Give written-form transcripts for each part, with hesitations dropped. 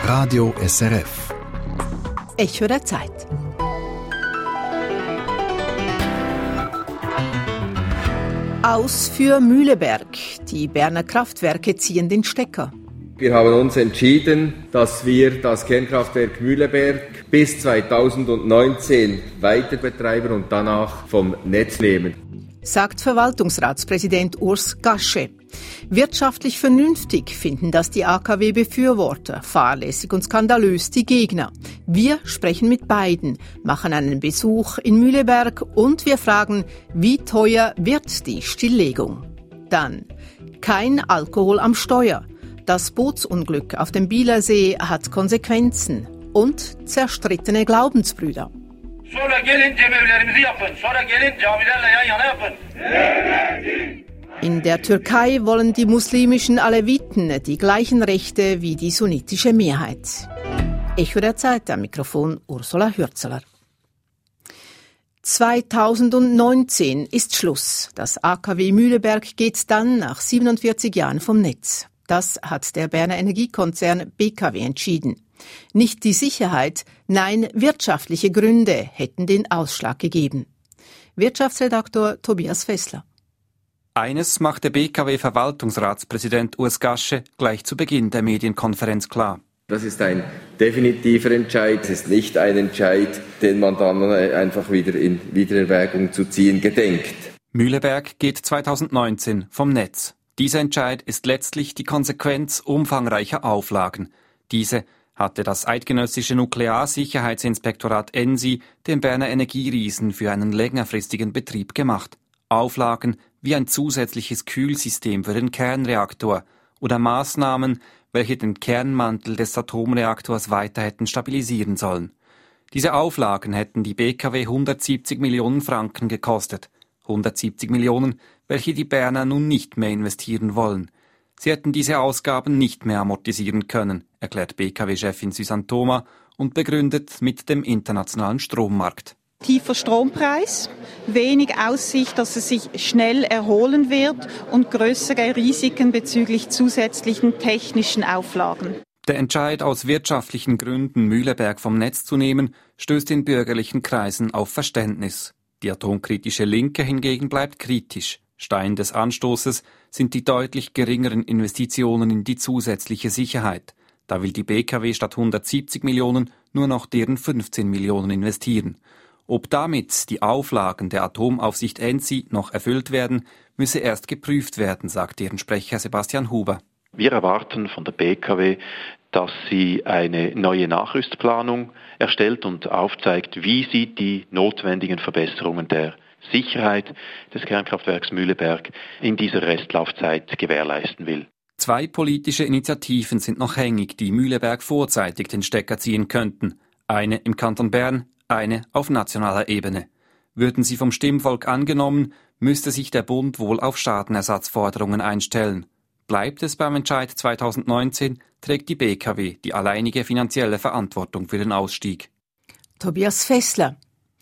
Radio SRF. Echo der Zeit. Aus für Mühleberg. Die Berner Kraftwerke ziehen den Stecker. Wir haben uns entschieden, dass wir das Kernkraftwerk Mühleberg bis 2019 weiter betreiben und danach vom Netz nehmen, sagt Verwaltungsratspräsident Urs Gasche. Wirtschaftlich vernünftig finden das die AKW-Befürworter, fahrlässig und skandalös die Gegner. Wir sprechen mit beiden, machen einen Besuch in Mühleberg und wir fragen, wie teuer wird die Stilllegung? Dann, kein Alkohol am Steuer. Das Bootsunglück auf dem Bielersee hat Konsequenzen und zerstrittene Glaubensbrüder. Sonra gelin cemevlerimizi yapın. Sonra gelin camilerle yan yana yapın. In der Türkei wollen die muslimischen Aleviten die gleichen Rechte wie die sunnitische Mehrheit. Echo der Zeit, am Mikrofon Ursula Hürzeler. 2019 ist Schluss. Das AKW Mühleberg geht dann nach 47 Jahren vom Netz. Das hat der Berner Energiekonzern BKW entschieden. Nicht die Sicherheit, nein, wirtschaftliche Gründe hätten den Ausschlag gegeben. Wirtschaftsredaktor Tobias Fessler. Eines machte BKW-Verwaltungsratspräsident Urs Gasche gleich zu Beginn der Medienkonferenz klar. Das ist ein definitiver Entscheid, es ist nicht ein Entscheid, den man dann einfach wieder in Wiedererwägung zu ziehen gedenkt. Mühleberg geht 2019 vom Netz. Dieser Entscheid ist letztlich die Konsequenz umfangreicher Auflagen. Diese hatte das eidgenössische Nuklearsicherheitsinspektorat ENSI dem Berner Energieriesen für einen längerfristigen Betrieb gemacht. Auflagen wie ein zusätzliches Kühlsystem für den Kernreaktor oder Maßnahmen, welche den Kernmantel des Atomreaktors weiter hätten stabilisieren sollen. Diese Auflagen hätten die BKW 170 Millionen Franken gekostet. 170 Millionen, welche die Berner nun nicht mehr investieren wollen. Sie hätten diese Ausgaben nicht mehr amortisieren können, erklärt BKW-Chefin Susanne Thoma und begründet mit dem internationalen Strommarkt. Tiefer Strompreis, wenig Aussicht, dass es sich schnell erholen wird und größere Risiken bezüglich zusätzlichen technischen Auflagen. Der Entscheid, aus wirtschaftlichen Gründen Mühleberg vom Netz zu nehmen, stößt in bürgerlichen Kreisen auf Verständnis. Die atomkritische Linke hingegen bleibt kritisch. Stein des Anstoßes sind die deutlich geringeren Investitionen in die zusätzliche Sicherheit. Da will die BKW statt 170 Millionen nur noch deren 15 Millionen investieren. Ob damit die Auflagen der Atomaufsicht ENSI noch erfüllt werden, müsse erst geprüft werden, sagt deren Sprecher Sebastian Huber. Wir erwarten von der BKW, dass sie eine neue Nachrüstplanung erstellt und aufzeigt, wie sie die notwendigen Verbesserungen der Sicherheit des Kernkraftwerks Mühleberg in dieser Restlaufzeit gewährleisten will. 2 politische Initiativen sind noch hängig, die Mühleberg vorzeitig den Stecker ziehen könnten. Eine im Kanton Bern, eine auf nationaler Ebene. Würden sie vom Stimmvolk angenommen, müsste sich der Bund wohl auf Schadenersatzforderungen einstellen. Bleibt es beim Entscheid 2019, trägt die BKW die alleinige finanzielle Verantwortung für den Ausstieg. Tobias Fessler.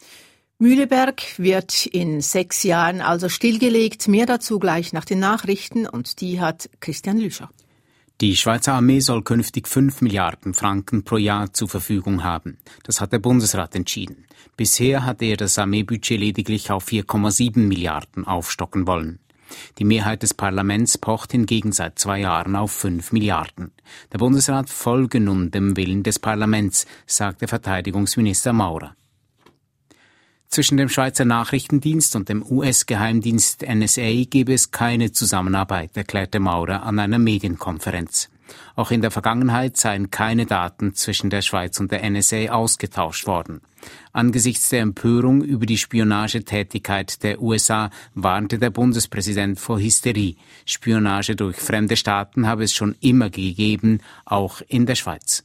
Mühleberg wird in 6 Jahren also stillgelegt. Mehr dazu gleich nach den Nachrichten und die hat Christian Lüscher. Die Schweizer Armee soll künftig 5 Milliarden Franken pro Jahr zur Verfügung haben. Das hat der Bundesrat entschieden. Bisher hatte er das Armeebudget lediglich auf 4,7 Milliarden aufstocken wollen. Die Mehrheit des Parlaments pocht hingegen seit 2 Jahren auf 5 Milliarden. Der Bundesrat folge nun dem Willen des Parlaments, sagte Verteidigungsminister Maurer. Zwischen dem Schweizer Nachrichtendienst und dem US-Geheimdienst NSA gebe es keine Zusammenarbeit, erklärte Maurer an einer Medienkonferenz. Auch in der Vergangenheit seien keine Daten zwischen der Schweiz und der NSA ausgetauscht worden. Angesichts der Empörung über die Spionagetätigkeit der USA warnte der Bundespräsident vor Hysterie. Spionage durch fremde Staaten habe es schon immer gegeben, auch in der Schweiz.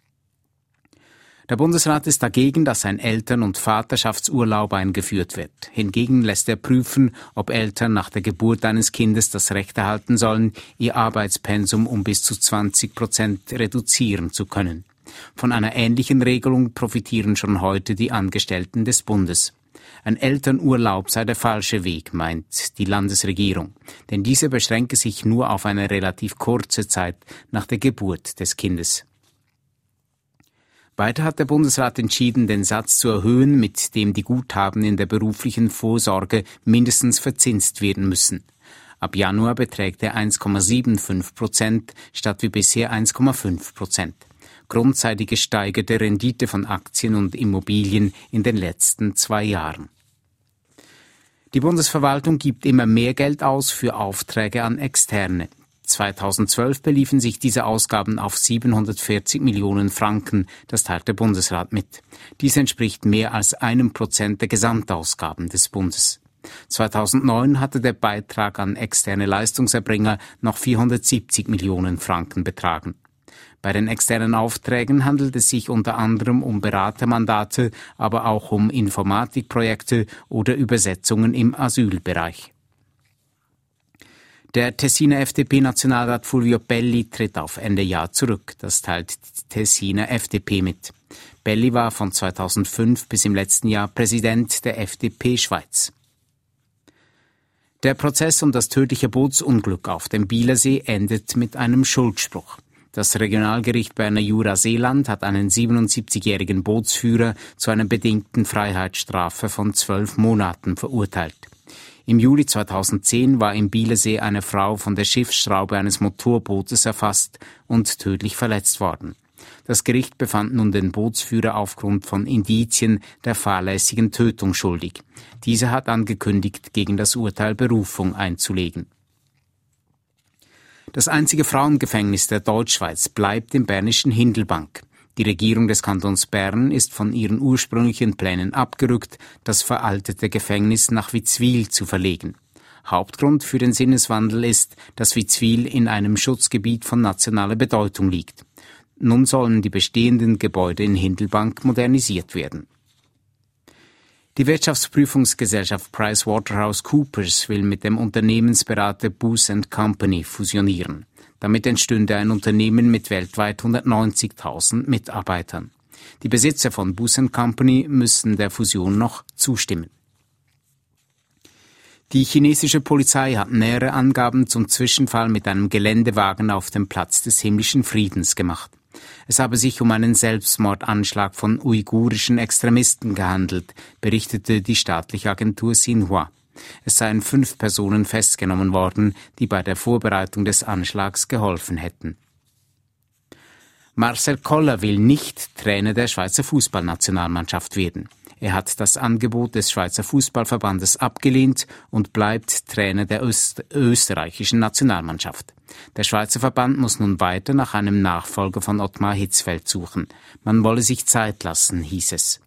Der Bundesrat ist dagegen, dass ein Eltern- und Vaterschaftsurlaub eingeführt wird. Hingegen lässt er prüfen, ob Eltern nach der Geburt eines Kindes das Recht erhalten sollen, ihr Arbeitspensum um bis zu 20% reduzieren zu können. Von einer ähnlichen Regelung profitieren schon heute die Angestellten des Bundes. Ein Elternurlaub sei der falsche Weg, meint die Landesregierung, denn diese beschränke sich nur auf eine relativ kurze Zeit nach der Geburt des Kindes. Weiter hat der Bundesrat entschieden, den Satz zu erhöhen, mit dem die Guthaben in der beruflichen Vorsorge mindestens verzinst werden müssen. Ab Januar beträgt er 1,75% statt wie bisher 1,5%. Grund sei die gesteigerte Rendite von Aktien und Immobilien in den letzten 2 Jahren. Die Bundesverwaltung gibt immer mehr Geld aus für Aufträge an Externe. 2012 beliefen sich diese Ausgaben auf 740 Millionen Franken, das teilt der Bundesrat mit. Dies entspricht mehr als 1% der Gesamtausgaben des Bundes. 2009 hatte der Beitrag an externe Leistungserbringer noch 470 Millionen Franken betragen. Bei den externen Aufträgen handelt es sich unter anderem um Beratermandate, aber auch um Informatikprojekte oder Übersetzungen im Asylbereich. Der Tessiner FDP-Nationalrat Fulvio Belli tritt auf Ende Jahr zurück. Das teilt die Tessiner FDP mit. Belli war von 2005 bis im letzten Jahr Präsident der FDP Schweiz. Der Prozess um das tödliche Bootsunglück auf dem Bielersee endet mit einem Schuldspruch. Das Regionalgericht Berner Jura-Seeland hat einen 77-jährigen Bootsführer zu einer bedingten Freiheitsstrafe von 12 Monaten verurteilt. Im Juli 2010 war im Bielersee eine Frau von der Schiffsschraube eines Motorbootes erfasst und tödlich verletzt worden. Das Gericht befand nun den Bootsführer aufgrund von Indizien der fahrlässigen Tötung schuldig. Dieser hat angekündigt, gegen das Urteil Berufung einzulegen. Das einzige Frauengefängnis der Deutschschweiz bleibt im bernischen Hindelbank. Die Regierung des Kantons Bern ist von ihren ursprünglichen Plänen abgerückt, das veraltete Gefängnis nach Witzwil zu verlegen. Hauptgrund für den Sinneswandel ist, dass Witzwil in einem Schutzgebiet von nationaler Bedeutung liegt. Nun sollen die bestehenden Gebäude in Hindelbank modernisiert werden. Die Wirtschaftsprüfungsgesellschaft PricewaterhouseCoopers will mit dem Unternehmensberater Booz & Company fusionieren. Damit entstünde ein Unternehmen mit weltweit 190.000 Mitarbeitern. Die Besitzer von Booz & Company müssen der Fusion noch zustimmen. Die chinesische Polizei hat nähere Angaben zum Zwischenfall mit einem Geländewagen auf dem Platz des himmlischen Friedens gemacht. Es habe sich um einen Selbstmordanschlag von uigurischen Extremisten gehandelt, berichtete die staatliche Agentur Xinhua. Es seien 5 Personen festgenommen worden, die bei der Vorbereitung des Anschlags geholfen hätten. Marcel Koller will nicht Trainer der Schweizer Fußballnationalmannschaft werden. Er hat das Angebot des Schweizer Fußballverbandes abgelehnt und bleibt Trainer der österreichischen Nationalmannschaft. Der Schweizer Verband muss nun weiter nach einem Nachfolger von Ottmar Hitzfeld suchen. Man wolle sich Zeit lassen, hieß es.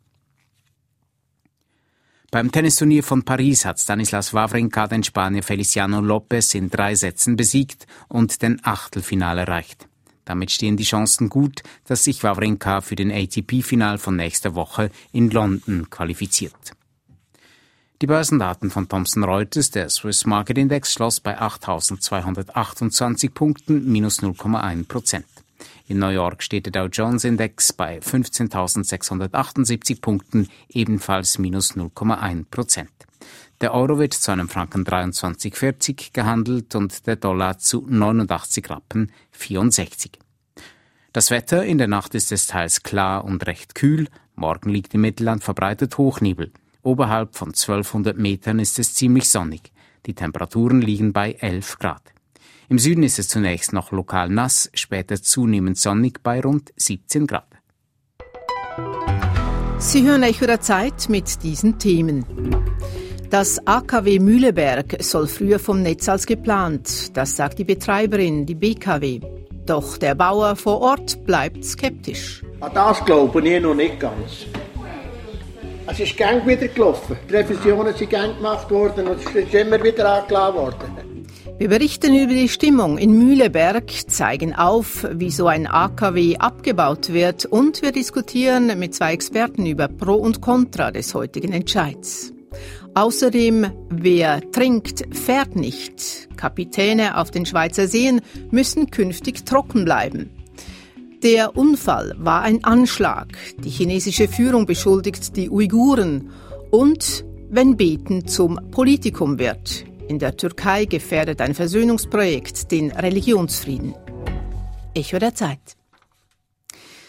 Beim Tennisturnier von Paris hat Stanislas Wawrinka den Spanier Feliciano Lopez in 3 Sätzen besiegt und den Achtelfinale erreicht. Damit stehen die Chancen gut, dass sich Wawrinka für den ATP-Final von nächster Woche in London qualifiziert. Die Börsendaten von Thomson Reuters, der Swiss Market Index, schloss bei 8.228 Punkten, minus 0,1%. In New York steht der Dow Jones Index bei 15.678 Punkten, ebenfalls minus 0,1%. Der Euro wird zu einem Franken 23,40 gehandelt und der Dollar zu 89,64 Rappen. Das Wetter: in der Nacht ist es teils klar und recht kühl. Morgen liegt im Mittelland verbreitet Hochnebel. Oberhalb von 1200 Metern ist es ziemlich sonnig. Die Temperaturen liegen bei 11 Grad. Im Süden ist es zunächst noch lokal nass, später zunehmend sonnig bei rund 17 Grad. Sie hören Echo der Zeit mit diesen Themen. Das AKW Mühleberg soll früher vom Netz als geplant. Das sagt die Betreiberin, die BKW. Doch der Bauer vor Ort bleibt skeptisch. An das glaube ich noch nicht ganz. Es ist gäng wieder gelaufen. Die Revisionen sind gäng gemacht worden und es ist immer wieder angelassen worden. Wir berichten über die Stimmung in Mühleberg, zeigen auf, wie so ein AKW abgebaut wird und wir diskutieren mit 2 Experten über Pro und Contra des heutigen Entscheids. Außerdem, wer trinkt, fährt nicht. Kapitäne auf den Schweizer Seen müssen künftig trocken bleiben. Der Unfall war ein Anschlag. Die chinesische Führung beschuldigt die Uiguren. Und wenn Beten zum Politikum wird. In der Türkei gefährdet ein Versöhnungsprojekt den Religionsfrieden. Echo der Zeit.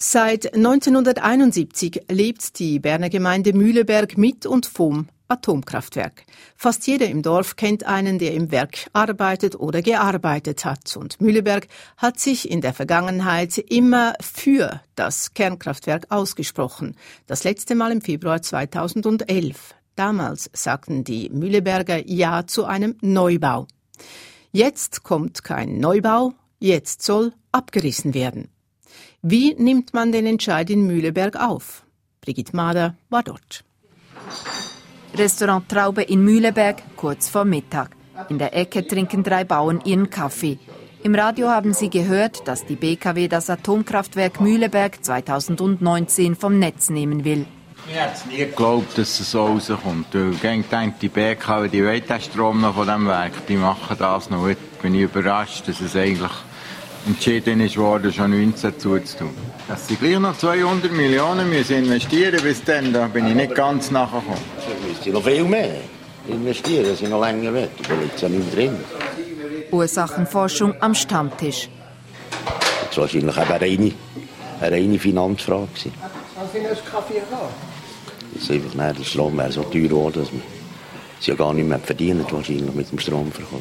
Seit 1971 lebt die Berner Gemeinde Mühleberg mit und vom Atomkraftwerk. Fast jeder im Dorf kennt einen, der im Werk arbeitet oder gearbeitet hat. Und Mühleberg hat sich in der Vergangenheit immer für das Kernkraftwerk ausgesprochen. Das letzte Mal im Februar 2011. Damals sagten die Mühleberger Ja zu einem Neubau. Jetzt kommt kein Neubau, jetzt soll abgerissen werden. Wie nimmt man den Entscheid in Mühleberg auf? Brigitte Mader war dort. Restaurant Traube in Mühleberg, kurz vor Mittag. In der Ecke trinken 3 Bauern ihren Kaffee. Im Radio haben sie gehört, dass die BKW das Atomkraftwerk Mühleberg 2019 vom Netz nehmen will. Ich hätte nie geglaubt, dass es so rauskommt. Ich denke, die BKW, die will den Strom noch von diesem Werk, die machen das noch. Jetzt bin ich überrascht, dass es eigentlich entschieden ist worden, schon 19 zuzutun. Dass sie gleich noch 200 Millionen müssen investieren bis dann, da bin ich nicht ganz nachgekommen. Wir müssen noch viel mehr investieren, dass sie noch länger wird. Da liegt ja nicht drin. Ursachenforschung am Stammtisch. Das war wahrscheinlich eben eine reine Finanzfrage. Haben Sie noch einen Kaffee gehabt? Das ist einfach, der Strom wäre so teuer geworden, dass sie ja gar nicht mehr verdienen wahrscheinlich mit dem Stromverkauf.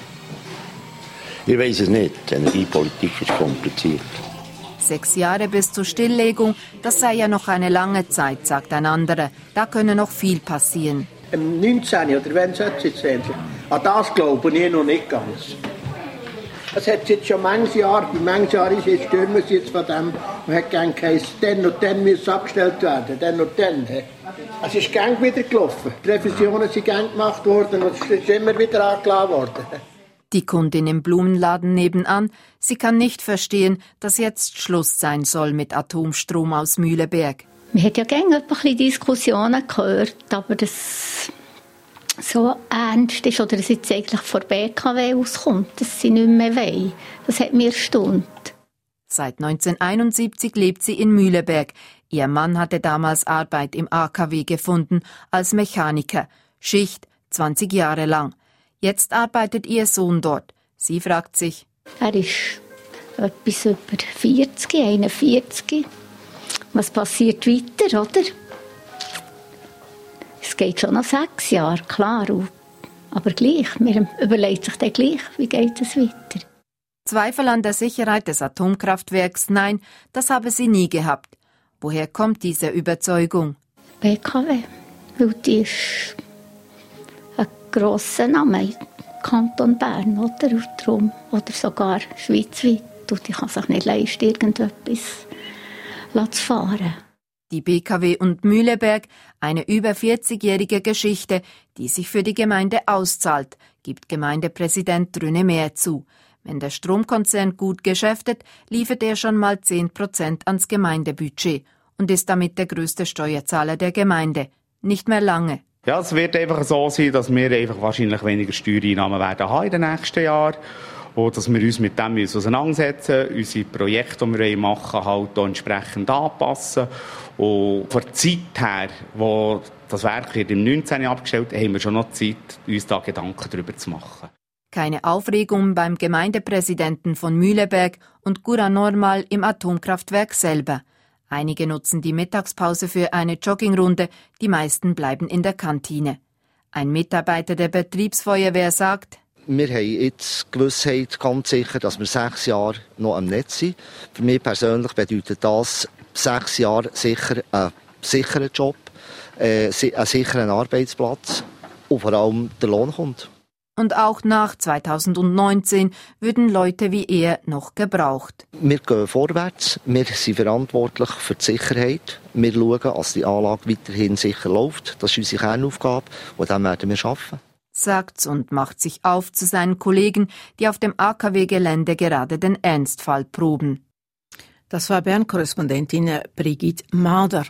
Ich weiss es nicht. Die Energiepolitik ist kompliziert. 6 Jahre bis zur Stilllegung, das sei ja noch eine lange Zeit, sagt ein anderer. Da könne noch viel passieren. Im 19. oder wenn es jetzt sein? An das glaube ich noch nicht ganz. Es hat jetzt schon manches Jahr ist jetzt stürmen sie jetzt von dem, und hat gern geheißen, dann und dann muss abgestellt werden, dann und dann. Es ist gern wieder gelaufen. Die Revisionen sind gern gemacht worden und es ist immer wieder angelassen worden. Die Kundin im Blumenladen nebenan, sie kann nicht verstehen, dass jetzt Schluss sein soll mit Atomstrom aus Mühleberg. Man hat ja gerne ein bisschen Diskussionen gehört, aber das so ernst ist oder es jetzt eigentlich von BKW auskommt, dass sie nicht mehr wollen. Das hat mir erstaunt. Seit 1971 lebt sie in Mühleberg. Ihr Mann hatte damals Arbeit im AKW gefunden, als Mechaniker. Schicht 20 Jahre lang. Jetzt arbeitet ihr Sohn dort. Sie fragt sich: Er ist etwas über 40, 41. Was passiert weiter, oder? Es geht schon noch 6 Jahre, klar. Aber gleich, man überlegt sich dann gleich, wie geht es weiter. Zweifel an der Sicherheit des Atomkraftwerks, nein, das habe sie nie gehabt. Woher kommt diese Überzeugung? BKW, weil die ist ein grosser Name im Kanton Bern, oder? Und darum, oder sogar schweizweit. Und die kann sich nicht leisten, irgendetwas zu fahren. Die BKW und Mühleberg, eine über 40-jährige Geschichte, die sich für die Gemeinde auszahlt, gibt Gemeindepräsident René Mehr zu. Wenn der Stromkonzern gut geschäftet, liefert er schon mal 10% ans Gemeindebudget und ist damit der größte Steuerzahler der Gemeinde. Nicht mehr lange. Ja, es wird einfach so sein, dass wir einfach wahrscheinlich weniger Steuereinnahmen werden haben in den nächsten Jahren. Und dass wir uns mit dem auseinandersetzen, unsere Projekte, die wir machen, halt auch entsprechend anpassen. Und von der Zeit her, wo das Werk wird im 19. abgestellt, haben wir schon noch Zeit, uns da Gedanken darüber zu machen. Keine Aufregung beim Gemeindepräsidenten von Mühleberg und Cura Normal im Atomkraftwerk selber. Einige nutzen die Mittagspause für eine Joggingrunde, die meisten bleiben in der Kantine. Ein Mitarbeiter der Betriebsfeuerwehr sagt: Wir haben jetzt Gewissheit, ganz sicher, dass wir 6 Jahre noch am Netz sind. Für mich persönlich bedeutet das 6 Jahre sicher einen sicheren Job, einen sicheren Arbeitsplatz und vor allem der Lohn kommt. Und auch nach 2019 würden Leute wie er noch gebraucht. Wir gehen vorwärts, wir sind verantwortlich für die Sicherheit. Wir schauen, dass die Anlage weiterhin sicher läuft. Das ist unsere Kernaufgabe und dann werden wir arbeiten. Sagt's und macht sich auf zu seinen Kollegen, die auf dem AKW-Gelände gerade den Ernstfall proben. Das war Bern-Korrespondentin Brigitte Mader.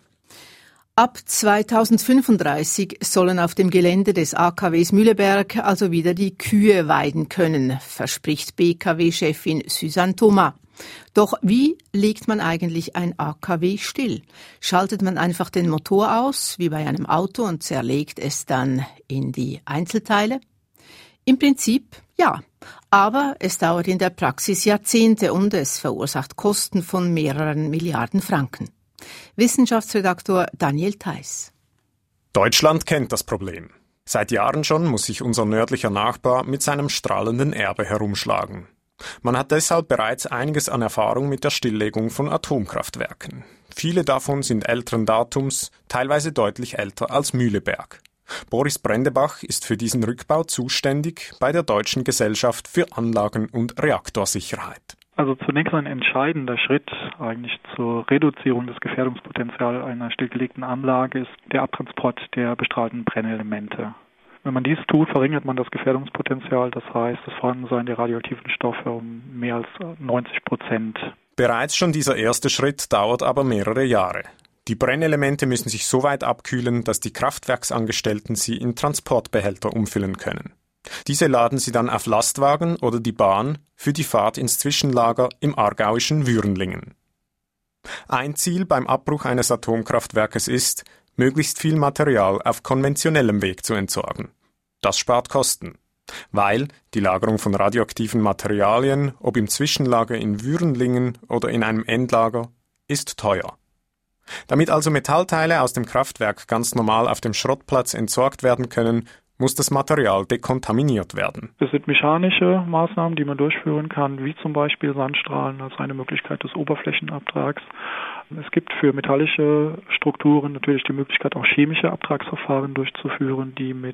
Ab 2035 sollen auf dem Gelände des AKWs Mühleberg also wieder die Kühe weiden können, verspricht BKW-Chefin Suzanne Thomas. Doch wie legt man eigentlich ein AKW still? Schaltet man einfach den Motor aus, wie bei einem Auto, und zerlegt es dann in die Einzelteile? Im Prinzip ja. Aber es dauert in der Praxis Jahrzehnte und es verursacht Kosten von mehreren Milliarden Franken. Wissenschaftsredaktor Daniel Theiss. Deutschland kennt das Problem. Seit Jahren schon muss sich unser nördlicher Nachbar mit seinem strahlenden Erbe herumschlagen. Man hat deshalb bereits einiges an Erfahrung mit der Stilllegung von Atomkraftwerken. Viele davon sind älteren Datums, teilweise deutlich älter als Mühleberg. Boris Brendebach ist für diesen Rückbau zuständig bei der Deutschen Gesellschaft für Anlagen- und Reaktorsicherheit. Also zunächst ein entscheidender Schritt eigentlich zur Reduzierung des Gefährdungspotenzials einer stillgelegten Anlage ist der Abtransport der bestrahlten Brennelemente. Wenn man dies tut, verringert man das Gefährdungspotenzial, das heißt das Vorhandensein der radioaktiven Stoffe um mehr als 90%. Bereits schon dieser erste Schritt dauert aber mehrere Jahre. Die Brennelemente müssen sich so weit abkühlen, dass die Kraftwerksangestellten sie in Transportbehälter umfüllen können. Diese laden sie dann auf Lastwagen oder die Bahn für die Fahrt ins Zwischenlager im aargauischen Würenlingen. Ein Ziel beim Abbruch eines Atomkraftwerkes ist, möglichst viel Material auf konventionellem Weg zu entsorgen. Das spart Kosten, weil die Lagerung von radioaktiven Materialien, ob im Zwischenlager in Würenlingen oder in einem Endlager, ist teuer. Damit also Metallteile aus dem Kraftwerk ganz normal auf dem Schrottplatz entsorgt werden können, muss das Material dekontaminiert werden. Es sind mechanische Maßnahmen, die man durchführen kann, wie zum Beispiel Sandstrahlen als eine Möglichkeit des Oberflächenabtrags. Es gibt für metallische Strukturen natürlich die Möglichkeit, auch chemische Abtragsverfahren durchzuführen, die mit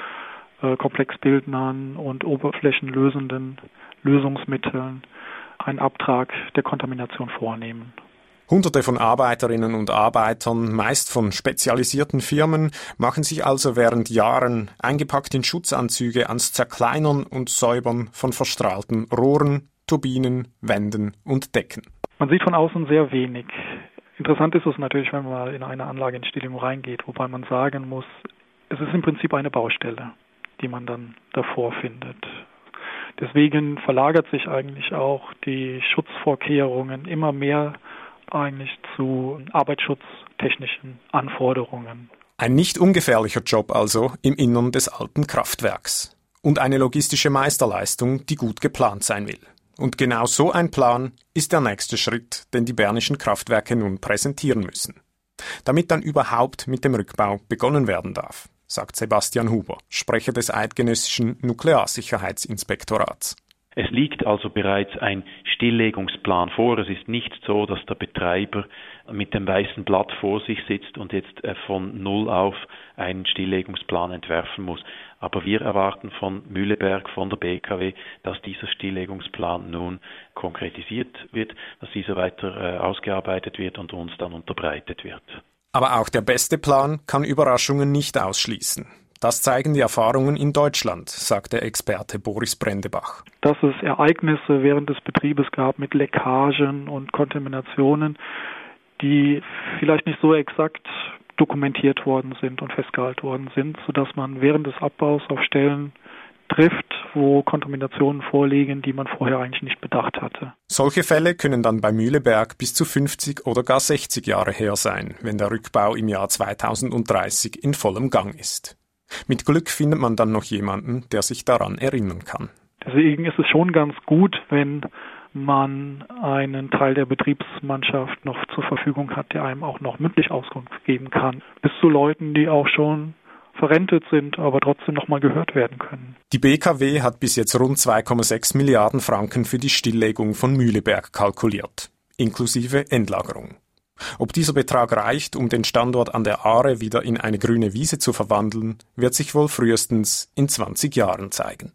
Komplexbildnern und oberflächenlösenden Lösungsmitteln einen Abtrag der Kontamination vornehmen. Hunderte von Arbeiterinnen und Arbeitern, meist von spezialisierten Firmen, machen sich also während Jahren eingepackt in Schutzanzüge ans Zerkleinern und Säubern von verstrahlten Rohren, Turbinen, Wänden und Decken. Man sieht von außen sehr wenig. Interessant ist es natürlich, wenn man mal in eine Anlage in Stilllegung reingeht, wobei man sagen muss, es ist im Prinzip eine Baustelle, die man dann davor findet. Deswegen verlagert sich eigentlich auch die Schutzvorkehrungen immer mehr eigentlich zu arbeitsschutztechnischen Anforderungen. Ein nicht ungefährlicher Job also im Innern des alten Kraftwerks. Und eine logistische Meisterleistung, die gut geplant sein will. Und genau so ein Plan ist der nächste Schritt, den die bernischen Kraftwerke nun präsentieren müssen. Damit dann überhaupt mit dem Rückbau begonnen werden darf, sagt Sebastian Huber, Sprecher des Eidgenössischen Nuklearsicherheitsinspektorats. Es liegt also bereits ein Stilllegungsplan vor. Es ist nicht so, dass der Betreiber mit dem weißen Blatt vor sich sitzt und jetzt von Null auf einen Stilllegungsplan entwerfen muss. Aber wir erwarten von Mühleberg, von der BKW, dass dieser Stilllegungsplan nun konkretisiert wird, dass dieser weiter ausgearbeitet wird und uns dann unterbreitet wird. Aber auch der beste Plan kann Überraschungen nicht ausschließen. Das zeigen die Erfahrungen in Deutschland, sagt der Experte Boris Brendebach. Dass es Ereignisse während des Betriebes gab mit Leckagen und Kontaminationen, die vielleicht nicht so exakt dokumentiert worden sind und festgehalten worden sind, sodass man während des Abbaus auf Stellen trifft, wo Kontaminationen vorliegen, die man vorher eigentlich nicht bedacht hatte. Solche Fälle können dann bei Mühleberg bis zu 50 oder gar 60 Jahre her sein, wenn der Rückbau im Jahr 2030 in vollem Gang ist. Mit Glück findet man dann noch jemanden, der sich daran erinnern kann. Deswegen ist es schon ganz gut, wenn man einen Teil der Betriebsmannschaft noch zur Verfügung hat, der einem auch noch mündlich Auskunft geben kann. Bis zu Leuten, die auch schon verrentet sind, aber trotzdem noch mal gehört werden können. Die BKW hat bis jetzt rund 2,6 Milliarden Franken für die Stilllegung von Mühleberg kalkuliert, inklusive Endlagerung. Ob dieser Betrag reicht, um den Standort an der Aare wieder in eine grüne Wiese zu verwandeln, wird sich wohl frühestens in 20 Jahren zeigen.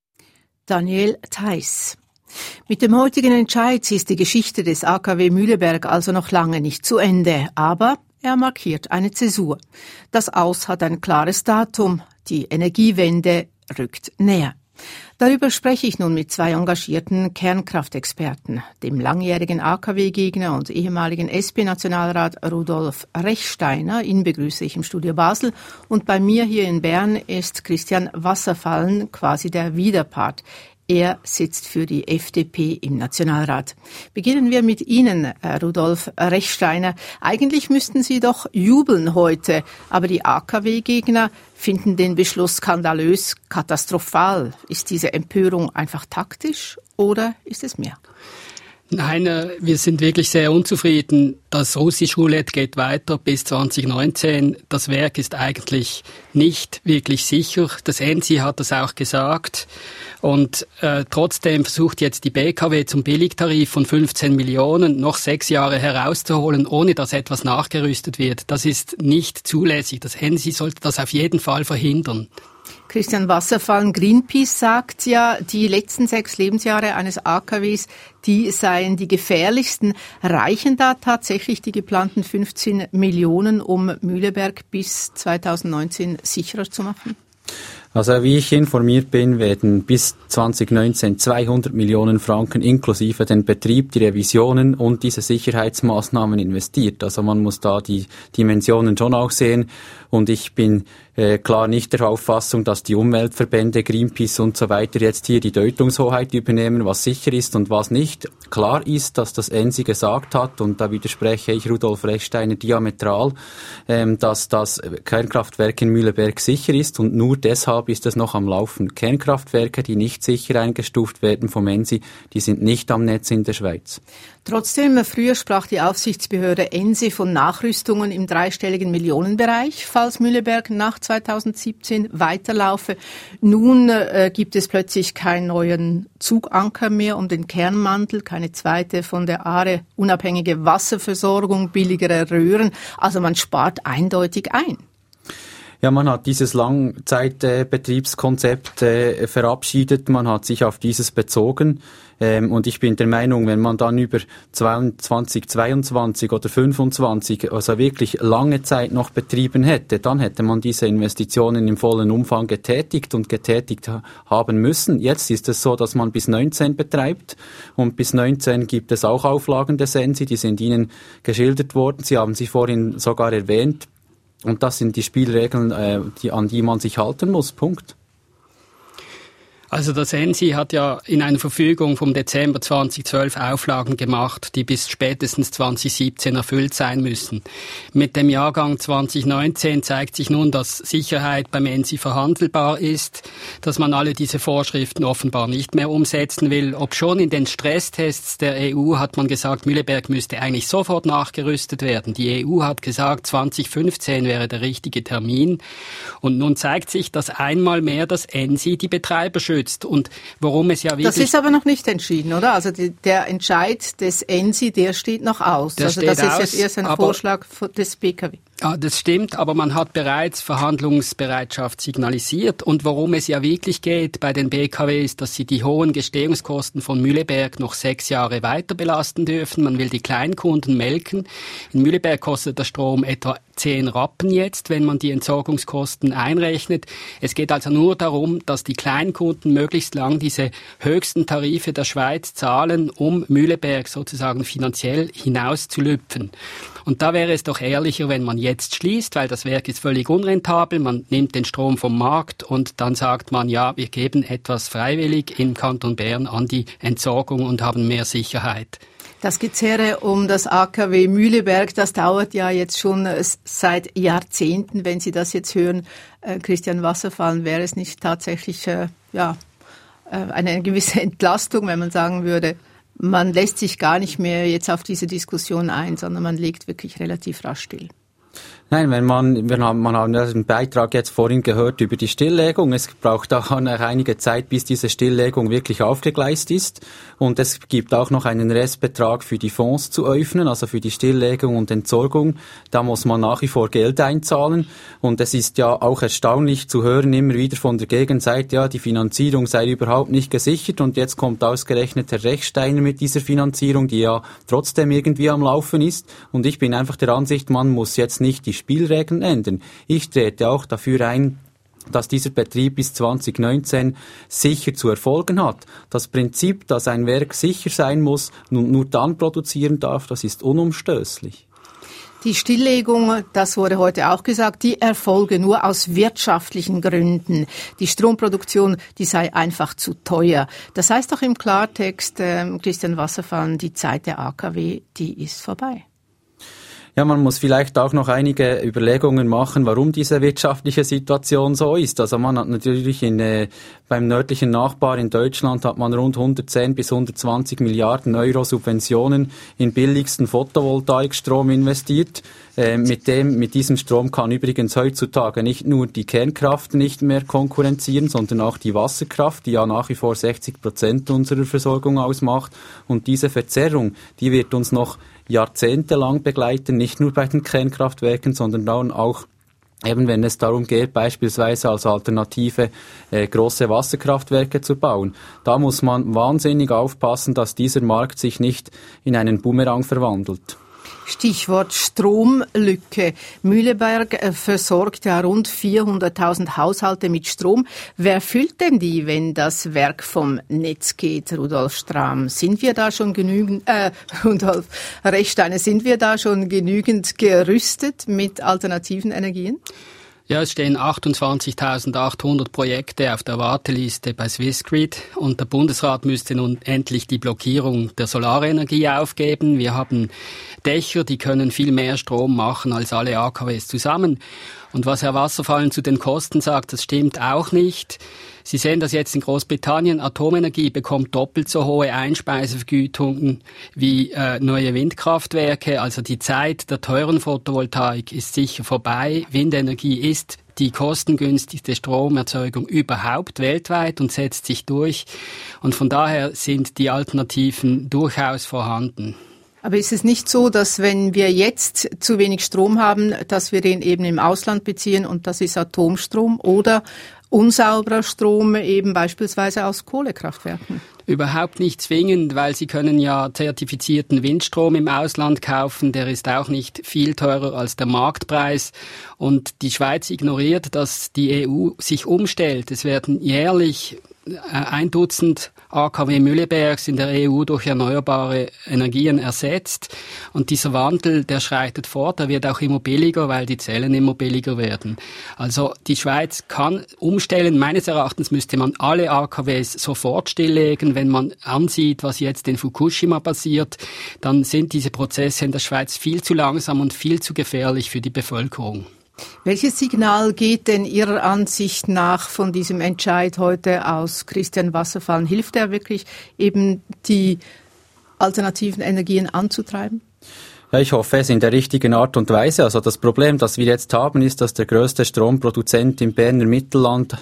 Daniel Theiss. Mit dem heutigen Entscheid ist die Geschichte des AKW Mühleberg also noch lange nicht zu Ende, aber er markiert eine Zäsur. Das Aus hat ein klares Datum. Die Energiewende rückt näher. Darüber spreche ich nun mit zwei engagierten Kernkraftexperten, dem langjährigen AKW-Gegner und ehemaligen SP-Nationalrat Rudolf Rechsteiner, ihn begrüße ich im Studio Basel, und bei mir hier in Bern ist Christian Wasserfallen, quasi der Widerpart. Er sitzt für die FDP im Nationalrat. Beginnen wir mit Ihnen, Rudolf Rechsteiner. Eigentlich müssten Sie doch jubeln heute, aber die AKW-Gegner finden den Beschluss skandalös, katastrophal. Ist diese Empörung einfach taktisch oder ist es mehr? Nein, wir sind wirklich sehr unzufrieden. Das russische Roulette geht weiter bis 2019. Das Werk ist eigentlich nicht wirklich sicher. Das ENSI hat das auch gesagt. Und trotzdem versucht jetzt die BKW zum Billigtarif von 15 Millionen noch 6 Jahre herauszuholen, ohne dass etwas nachgerüstet wird. Das ist nicht zulässig. Das ENSI sollte das auf jeden Fall verhindern. Christian Wasserfallen, Greenpeace sagt ja, die letzten 6 Lebensjahre eines AKWs, die seien die gefährlichsten. Reichen da tatsächlich die geplanten 15 Millionen, um Mühleberg bis 2019 sicherer zu machen? Also wie ich informiert bin, werden bis 2019 200 Millionen Franken inklusive den Betrieb, die Revisionen und diese Sicherheitsmaßnahmen investiert. Also man muss da die Dimensionen schon auch sehen. Und ich bin klar nicht der Auffassung, dass die Umweltverbände, Greenpeace und so weiter jetzt hier die Deutungshoheit übernehmen, was sicher ist und was nicht. Klar ist, dass das ENSI gesagt hat, und da widerspreche ich Rudolf Rechsteiner diametral, dass das Kernkraftwerk in Mühleberg sicher ist und nur deshalb ist es noch am Laufen. Kernkraftwerke, die nicht sicher eingestuft werden vom ENSI, die sind nicht am Netz in der Schweiz. Trotzdem, früher sprach die Aufsichtsbehörde ENSI von Nachrüstungen im dreistelligen Millionenbereich, falls Mühleberg nach 2017 weiterlaufe. Nun gibt es plötzlich keinen neuen Zuganker mehr um den Kernmantel, keine zweite von der Aare unabhängige Wasserversorgung, billigere Röhren. Also man spart eindeutig ein. Ja, man hat dieses Langzeitbetriebskonzept verabschiedet, man hat sich auf dieses bezogen und ich bin der Meinung, wenn man dann über 2022 oder 25, also wirklich lange Zeit noch betrieben hätte, dann hätte man diese Investitionen im vollen Umfang getätigt haben müssen. Jetzt ist es so, dass man bis 19 betreibt und bis 19 gibt es auch Auflagen des ENSI, die sind Ihnen geschildert worden, Sie haben sie vorhin sogar erwähnt. Und das sind die Spielregeln, an die man sich halten muss. Punkt. Also das ENSI hat ja in einer Verfügung vom Dezember 2012 Auflagen gemacht, die bis spätestens 2017 erfüllt sein müssen. Mit dem Jahrgang 2019 zeigt sich nun, dass Sicherheit beim ENSI verhandelbar ist, dass man alle diese Vorschriften offenbar nicht mehr umsetzen will. Obschon in den Stresstests der EU hat man gesagt, Mühleberg müsste eigentlich sofort nachgerüstet werden. Die EU hat gesagt, 2015 wäre der richtige Termin. Und nun zeigt sich, dass einmal mehr das ENSI die Betreiber schützt. Und worum es ja wirklich... Das ist aber noch nicht entschieden, oder? Also der Entscheid des ENSI, der steht noch aus. Das ist jetzt erst ein Vorschlag des BKW. Ja, das stimmt, aber man hat bereits Verhandlungsbereitschaft signalisiert. Und worum es ja wirklich geht bei den BKW ist, dass sie die hohen Gestehungskosten von Mühleberg noch 6 Jahre weiter belasten dürfen. Man will die Kleinkunden melken. In Mühleberg kostet der Strom etwa 10 Rappen jetzt, wenn man die Entsorgungskosten einrechnet. Es geht also nur darum, dass die Kleinkunden möglichst lang diese höchsten Tarife der Schweiz zahlen, um Mühleberg sozusagen finanziell hinauszulüpfen. Und da wäre es doch ehrlicher, wenn man jetzt schließt, weil das Werk ist völlig unrentabel, man nimmt den Strom vom Markt und dann sagt man, ja, wir geben etwas freiwillig im Kanton Bern an die Entsorgung und haben mehr Sicherheit. Das Gezerre um das AKW Mühleberg, das dauert ja jetzt schon seit Jahrzehnten. Wenn Sie das jetzt hören, Christian Wasserfallen, wäre es nicht tatsächlich eine gewisse Entlastung, wenn man sagen würde, man lässt sich gar nicht mehr jetzt auf diese Diskussion ein, sondern man legt wirklich relativ rasch still. Nein, man hat einen Beitrag jetzt vorhin gehört über die Stilllegung. Es braucht auch noch einige Zeit, bis diese Stilllegung wirklich aufgegleist ist. Und es gibt auch noch einen Restbetrag für die Fonds zu öffnen, also für die Stilllegung und Entsorgung. Da muss man nach wie vor Geld einzahlen. Und es ist ja auch erstaunlich zu hören, immer wieder von der Gegenseite, ja, die Finanzierung sei überhaupt nicht gesichert. Und jetzt kommt ausgerechnet Herr Rechsteiner mit dieser Finanzierung, die ja trotzdem irgendwie am Laufen ist. Und ich bin einfach der Ansicht, man muss jetzt nicht die Spielregeln ändern. Ich trete auch dafür ein, dass dieser Betrieb bis 2019 sicher zu erfolgen hat. Das Prinzip, dass ein Werk sicher sein muss und nur dann produzieren darf, das ist unumstößlich. Die Stilllegung, das wurde heute auch gesagt, die erfolge nur aus wirtschaftlichen Gründen. Die Stromproduktion, die sei einfach zu teuer. Das heißt doch im Klartext, Christian Wasserfallen, die Zeit der AKW, die ist vorbei. Ja, man muss vielleicht auch noch einige Überlegungen machen, warum diese wirtschaftliche Situation so ist. Also man hat natürlich beim nördlichen Nachbar in Deutschland hat man rund 110 bis 120 Milliarden Euro Subventionen in billigsten Photovoltaikstrom investiert. Mit diesem Strom kann übrigens heutzutage nicht nur die Kernkraft nicht mehr konkurrenzieren, sondern auch die Wasserkraft, die ja nach wie vor 60% unserer Versorgung ausmacht. Und diese Verzerrung, die wird uns noch jahrzehntelang begleiten, nicht nur bei den Kernkraftwerken, sondern dann auch eben wenn es darum geht, beispielsweise als Alternative große Wasserkraftwerke zu bauen. Da muss man wahnsinnig aufpassen, dass dieser Markt sich nicht in einen Bumerang verwandelt. Stichwort Stromlücke. Mühleberg versorgt ja rund 400.000 Haushalte mit Strom. Wer füllt denn die, wenn das Werk vom Netz geht, Rudolf Strahm? Sind wir da schon genügend, Rudolf Rechsteiner, sind wir da schon genügend gerüstet mit alternativen Energien? Ja, es stehen 28.800 Projekte auf der Warteliste bei Swissgrid und der Bundesrat müsste nun endlich die Blockierung der Solarenergie aufgeben. Wir haben Dächer, die können viel mehr Strom machen als alle AKWs zusammen. Und was Herr Wasserfallen zu den Kosten sagt, das stimmt auch nicht. Sie sehen das jetzt in Großbritannien. Atomenergie bekommt doppelt so hohe Einspeisevergütungen wie neue Windkraftwerke. Also die Zeit der teuren Photovoltaik ist sicher vorbei. Windenergie ist die kostengünstigste Stromerzeugung überhaupt weltweit und setzt sich durch. Und von daher sind die Alternativen durchaus vorhanden. Aber ist es nicht so, dass wenn wir jetzt zu wenig Strom haben, dass wir den eben im Ausland beziehen und das ist Atomstrom oder unsauberer Strom eben beispielsweise aus Kohlekraftwerken? Überhaupt nicht zwingend, weil Sie können ja zertifizierten Windstrom im Ausland kaufen. Der ist auch nicht viel teurer als der Marktpreis. Und die Schweiz ignoriert, dass die EU sich umstellt. Es werden jährlich 1 Dutzend AKW Mühlebergs in der EU durch erneuerbare Energien ersetzt. Und dieser Wandel, der schreitet fort, der wird auch immer billiger, weil die Zellen immer billiger werden. Also die Schweiz kann umstellen. Meines Erachtens müsste man alle AKWs sofort stilllegen. Wenn man ansieht, was jetzt in Fukushima passiert, dann sind diese Prozesse in der Schweiz viel zu langsam und viel zu gefährlich für die Bevölkerung. Welches Signal geht denn Ihrer Ansicht nach von diesem Entscheid heute aus, Christian Wasserfallen? Hilft er wirklich, eben die alternativen Energien anzutreiben? Ja, ich hoffe es in der richtigen Art und Weise. Also das Problem, das wir jetzt haben, ist, dass der größte Stromproduzent im Berner Mittelland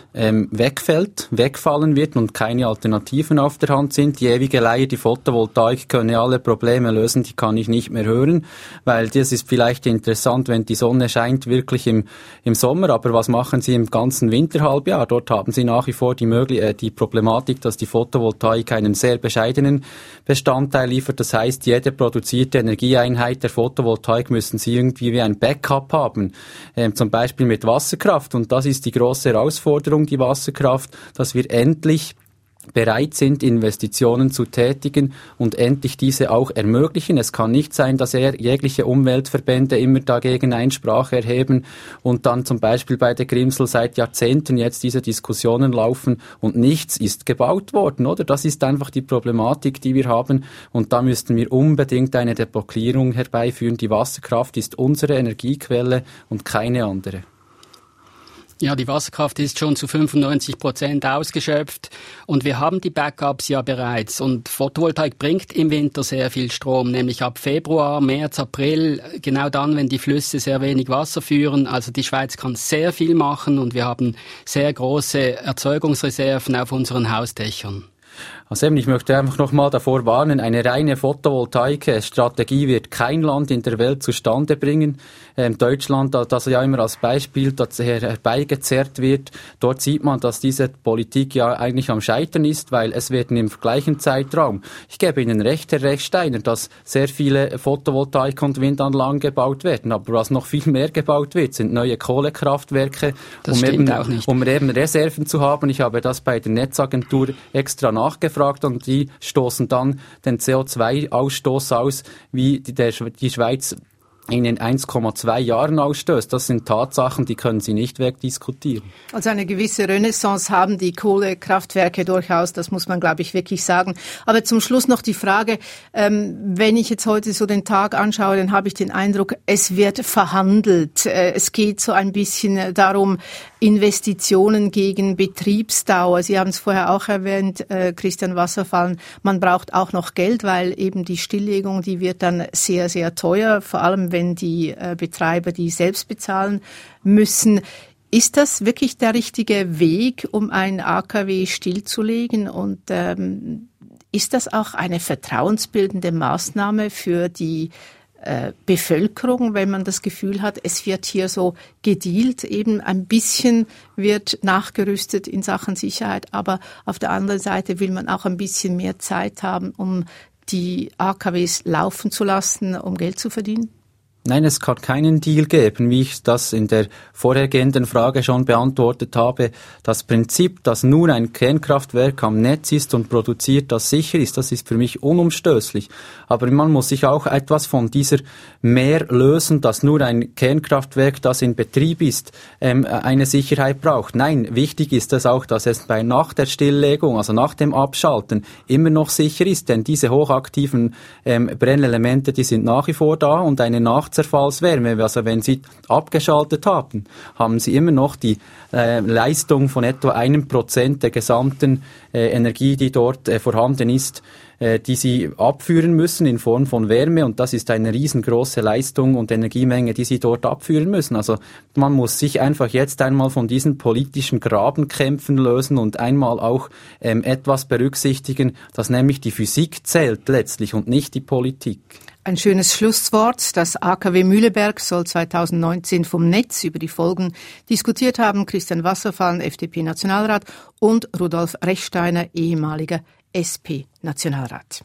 wegfallen wird und keine Alternativen auf der Hand sind. Die ewige Leier, die Photovoltaik könne alle Probleme lösen, die kann ich nicht mehr hören, weil das ist vielleicht interessant, wenn die Sonne scheint wirklich im Sommer, aber was machen Sie im ganzen Winterhalbjahr? Dort haben Sie nach wie vor die Problematik, dass die Photovoltaik einen sehr bescheidenen Bestandteil liefert. Das heißt, jede produzierte Energieeinheit der Photovoltaik müssen Sie irgendwie wie ein Backup haben, zum Beispiel mit Wasserkraft. Und das ist die große Herausforderung, die Wasserkraft, dass wir endlich bereit sind, Investitionen zu tätigen und endlich diese auch ermöglichen. Es kann nicht sein, dass jegliche Umweltverbände immer dagegen Einsprache erheben und dann zum Beispiel bei der Grimsel seit Jahrzehnten jetzt diese Diskussionen laufen und nichts ist gebaut worden, oder? Das ist einfach die Problematik, die wir haben und da müssten wir unbedingt eine Deblockierung herbeiführen. Die Wasserkraft ist unsere Energiequelle und keine andere. Ja, die Wasserkraft ist schon zu 95% ausgeschöpft und wir haben die Backups ja bereits und Photovoltaik bringt im Winter sehr viel Strom, nämlich ab Februar, März, April, genau dann, wenn die Flüsse sehr wenig Wasser führen. Also die Schweiz kann sehr viel machen und wir haben sehr große Erzeugungsreserven auf unseren Hausdächern. Also eben, ich möchte einfach noch mal davor warnen, eine reine Photovoltaik-Strategie wird kein Land in der Welt zustande bringen. Deutschland, das ja immer als Beispiel herbeigezerrt wird, dort sieht man, dass diese Politik ja eigentlich am Scheitern ist, weil es werden im gleichen Zeitraum, ich gebe Ihnen recht, Herr Rechsteiner, dass sehr viele Photovoltaik- und Windanlagen gebaut werden, aber was noch viel mehr gebaut wird, sind neue Kohlekraftwerke, um eben Reserven zu haben. Ich habe das bei der Netzagentur extra nachgefragt und die stoßen dann den CO2-Ausstoß aus, wie die Schweiz in den 1,2 Jahren ausstößt. Das sind Tatsachen, die können Sie nicht wegdiskutieren. Also eine gewisse Renaissance haben die Kohlekraftwerke durchaus, das muss man, glaube ich, wirklich sagen. Aber zum Schluss noch die Frage, wenn ich jetzt heute so den Tag anschaue, dann habe ich den Eindruck, es wird verhandelt. Es geht so ein bisschen darum, Investitionen gegen Betriebsdauer. Sie haben es vorher auch erwähnt, Christian Wasserfallen, man braucht auch noch Geld, weil eben die Stilllegung, die wird dann sehr, sehr teuer, vor allem wenn die Betreiber die selbst bezahlen müssen. Ist das wirklich der richtige Weg, um ein AKW stillzulegen? Und ist das auch eine vertrauensbildende Maßnahme für die Bevölkerung, wenn man das Gefühl hat, es wird hier so gedealt, eben ein bisschen wird nachgerüstet in Sachen Sicherheit, aber auf der anderen Seite will man auch ein bisschen mehr Zeit haben, um die AKWs laufen zu lassen, um Geld zu verdienen? Nein, es kann keinen Deal geben, wie ich das in der vorhergehenden Frage schon beantwortet habe. Das Prinzip, dass nur ein Kernkraftwerk am Netz ist und produziert, das sicher ist, das ist für mich unumstößlich. Aber man muss sich auch etwas von dieser Mehr lösen, dass nur ein Kernkraftwerk, das in Betrieb ist, eine Sicherheit braucht. Nein, wichtig ist es auch, dass es nach der Stilllegung, also nach dem Abschalten, immer noch sicher ist. Denn diese hochaktiven Brennelemente, die sind nach wie vor da und eine Nachzerfallswärme, also wenn Sie abgeschaltet haben, haben Sie immer noch die Leistung von etwa 1% der gesamten Energie, die dort vorhanden ist, die Sie abführen müssen in Form von Wärme, und das ist eine riesengroße Leistung und Energiemenge, die Sie dort abführen müssen. Also man muss sich einfach jetzt einmal von diesen politischen Grabenkämpfen lösen und einmal auch etwas berücksichtigen, dass nämlich die Physik zählt letztlich und nicht die Politik. Ein schönes Schlusswort. Das AKW Mühleberg soll 2019 vom Netz über die Folgen diskutiert haben. Christian Wasserfallen, FDP-Nationalrat, und Rudolf Rechsteiner, ehemaliger SP-Nationalrat.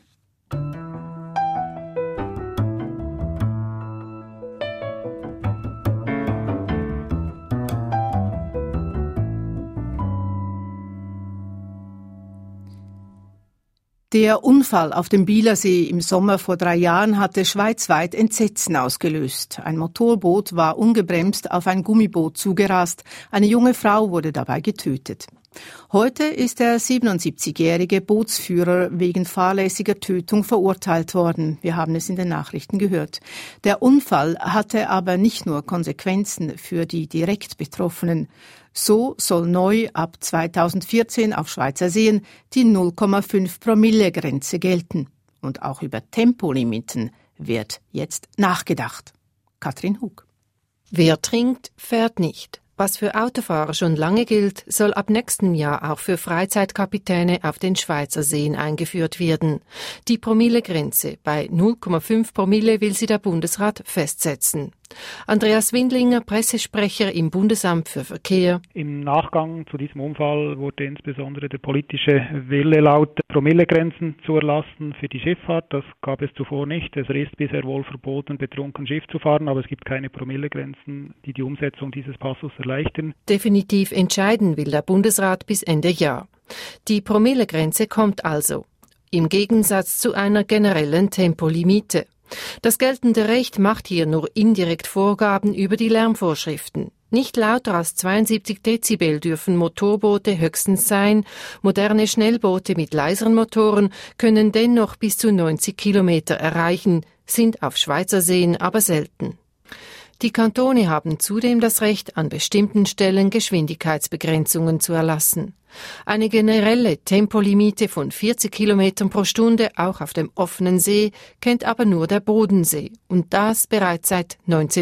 Der Unfall auf dem Bielersee im Sommer vor 3 Jahren hatte schweizweit Entsetzen ausgelöst. Ein Motorboot war ungebremst auf ein Gummiboot zugerast. Eine junge Frau wurde dabei getötet. Heute ist der 77-jährige Bootsführer wegen fahrlässiger Tötung verurteilt worden. Wir haben es in den Nachrichten gehört. Der Unfall hatte aber nicht nur Konsequenzen für die direkt Betroffenen. So soll neu ab 2014 auf Schweizer Seen die 0,5 Promille-Grenze gelten. Und auch über Tempolimiten wird jetzt nachgedacht. Katrin Hug. Wer trinkt, fährt nicht. Was für Autofahrer schon lange gilt, soll ab nächstem Jahr auch für Freizeitkapitäne auf den Schweizer Seen eingeführt werden. Die Promillegrenze bei 0,5 Promille will sie der Bundesrat festsetzen. Andreas Windlinger, Pressesprecher im Bundesamt für Verkehr. Im Nachgang zu diesem Unfall wurde insbesondere der politische Wille laut, Promillegrenzen zu erlassen für die Schifffahrt. Das gab es zuvor nicht. Es ist bisher wohl verboten, betrunken Schiff zu fahren, aber es gibt keine Promillegrenzen, die die Umsetzung dieses Passus erleichtern. Definitiv entscheiden will der Bundesrat bis Ende Jahr. Die Promillegrenze kommt also, im Gegensatz zu einer generellen Tempolimite. Das geltende Recht macht hier nur indirekt Vorgaben über die Lärmvorschriften. Nicht lauter als 72 Dezibel dürfen Motorboote höchstens sein. Moderne Schnellboote mit leiseren Motoren können dennoch bis zu 90 Kilometer erreichen, sind auf Schweizer Seen aber selten. Die Kantone haben zudem das Recht, an bestimmten Stellen Geschwindigkeitsbegrenzungen zu erlassen. Eine generelle Tempolimite von 40 Kilometern pro Stunde, auch auf dem offenen See, kennt aber nur der Bodensee, und das bereits seit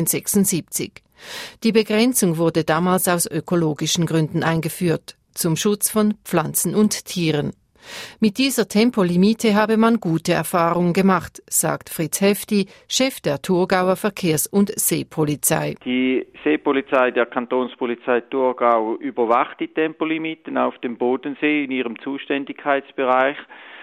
1976. Die Begrenzung wurde damals aus ökologischen Gründen eingeführt, zum Schutz von Pflanzen und Tieren. Mit dieser Tempolimite habe man gute Erfahrungen gemacht, sagt Fritz Hefti, Chef der Thurgauer Verkehrs- und Seepolizei. Die Seepolizei der Kantonspolizei Thurgau überwacht die Tempolimiten auf dem Bodensee in ihrem Zuständigkeitsbereich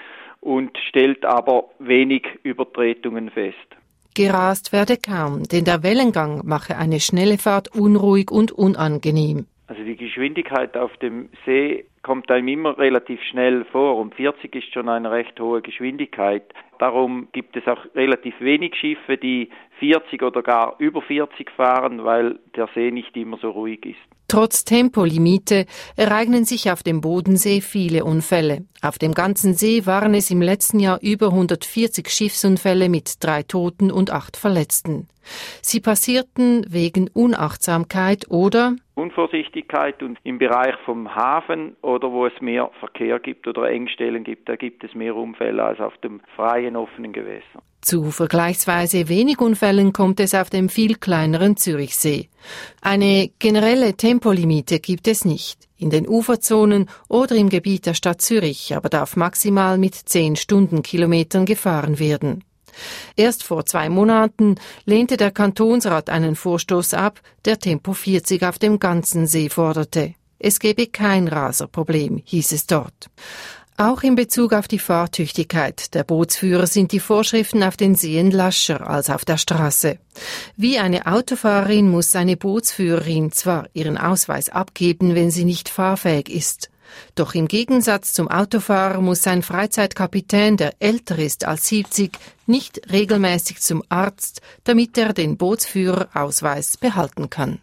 und stellt aber wenig Übertretungen fest. Gerast werde kaum, denn der Wellengang mache eine schnelle Fahrt unruhig und unangenehm. Also die Geschwindigkeit auf dem See kommt einem immer relativ schnell vor und 40 ist schon eine recht hohe Geschwindigkeit. Darum gibt es auch relativ wenig Schiffe, die 40 oder gar über 40 fahren, weil der See nicht immer so ruhig ist. Trotz Tempolimite ereignen sich auf dem Bodensee viele Unfälle. Auf dem ganzen See waren es im letzten Jahr über 140 Schiffsunfälle mit 3 Toten und 8 Verletzten. Sie passierten wegen Unachtsamkeit oder Unvorsichtigkeit, und im Bereich vom Hafen oder wo es mehr Verkehr gibt oder Engstellen gibt, da gibt es mehr Unfälle als auf dem freien, offenen Gewässer. Zu vergleichsweise wenig Unfällen kommt es auf dem viel kleineren Zürichsee. Eine generelle Tempolimite gibt es nicht. In den Uferzonen oder im Gebiet der Stadt Zürich aber darf maximal mit 10 Stundenkilometern gefahren werden. Erst vor 2 Monaten lehnte der Kantonsrat einen Vorstoß ab, der Tempo 40 auf dem ganzen See forderte. Es gebe kein Raserproblem, hieß es dort. Auch in Bezug auf die Fahrtüchtigkeit der Bootsführer sind die Vorschriften auf den Seen lascher als auf der Straße. Wie eine Autofahrerin muss eine Bootsführerin zwar ihren Ausweis abgeben, wenn sie nicht fahrfähig ist. Doch im Gegensatz zum Autofahrer muss ein Freizeitkapitän, der älter ist als 70, nicht regelmäßig zum Arzt, damit er den Bootsführerausweis behalten kann.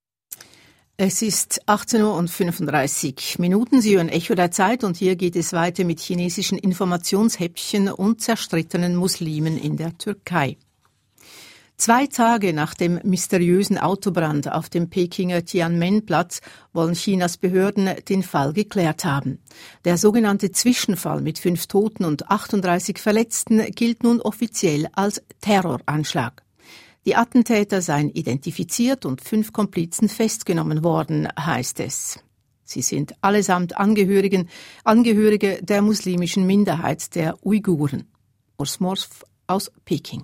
Es ist 18:35 Uhr. Sie hören Echo der Zeit und hier geht es weiter mit chinesischen Informationshäppchen und zerstrittenen Muslimen in der Türkei. 2 Tage nach dem mysteriösen Autobrand auf dem Pekinger Tiananmen-Platz wollen Chinas Behörden den Fall geklärt haben. Der sogenannte Zwischenfall mit 5 Toten und 38 Verletzten gilt nun offiziell als Terroranschlag. Die Attentäter seien identifiziert und 5 Komplizen festgenommen worden, heißt es. Sie sind allesamt Angehörige der muslimischen Minderheit der Uiguren. Urs Morf aus Peking.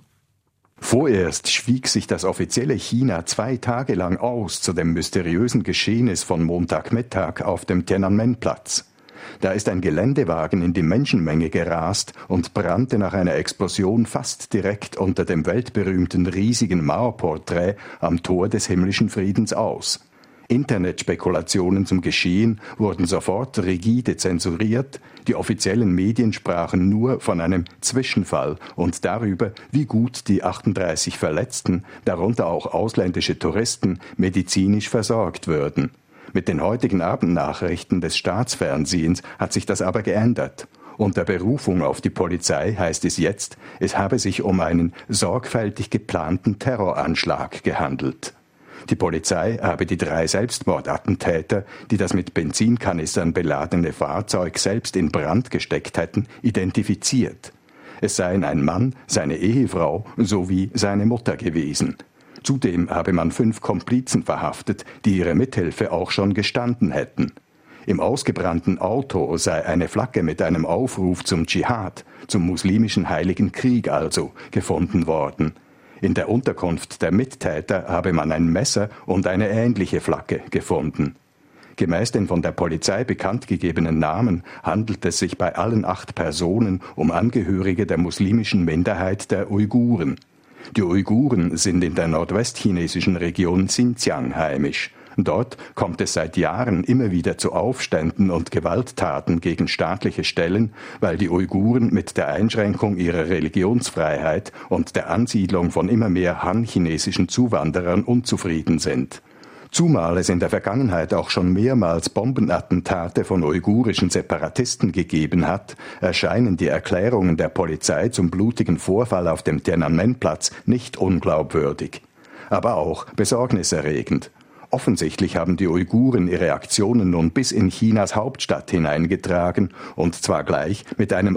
Vorerst schwieg sich das offizielle China 2 Tage lang aus zu dem mysteriösen Geschehnis von Montagmittag auf dem Tiananmen-Platz. Da ist ein Geländewagen in die Menschenmenge gerast und brannte nach einer Explosion fast direkt unter dem weltberühmten riesigen Mauerporträt am Tor des himmlischen Friedens aus. Internetspekulationen zum Geschehen wurden sofort rigide zensuriert, die offiziellen Medien sprachen nur von einem Zwischenfall und darüber, wie gut die 38 Verletzten, darunter auch ausländische Touristen, medizinisch versorgt würden. Mit den heutigen Abendnachrichten des Staatsfernsehens hat sich das aber geändert. Unter Berufung auf die Polizei heißt es jetzt, es habe sich um einen sorgfältig geplanten Terroranschlag gehandelt. Die Polizei habe die 3 Selbstmordattentäter, die das mit Benzinkanistern beladene Fahrzeug selbst in Brand gesteckt hätten, identifiziert. Es seien ein Mann, seine Ehefrau sowie seine Mutter gewesen. Zudem habe man 5 Komplizen verhaftet, die ihre Mithilfe auch schon gestanden hätten. Im ausgebrannten Auto sei eine Flagge mit einem Aufruf zum Dschihad, zum muslimischen Heiligen Krieg also, gefunden worden. In der Unterkunft der Mittäter habe man ein Messer und eine ähnliche Flagge gefunden. Gemäß den von der Polizei bekannt gegebenen Namen handelt es sich bei allen 8 Personen um Angehörige der muslimischen Minderheit der Uiguren. Die Uiguren sind in der nordwestchinesischen Region Xinjiang heimisch. Dort kommt es seit Jahren immer wieder zu Aufständen und Gewalttaten gegen staatliche Stellen, weil die Uiguren mit der Einschränkung ihrer Religionsfreiheit und der Ansiedlung von immer mehr han-chinesischen Zuwanderern unzufrieden sind. Zumal es in der Vergangenheit auch schon mehrmals Bombenattentate von uigurischen Separatisten gegeben hat, erscheinen die Erklärungen der Polizei zum blutigen Vorfall auf dem Tiananmen-Platz nicht unglaubwürdig, aber auch besorgniserregend. Offensichtlich haben die Uiguren ihre Aktionen nun bis in Chinas Hauptstadt hineingetragen, und zwar gleich mit einem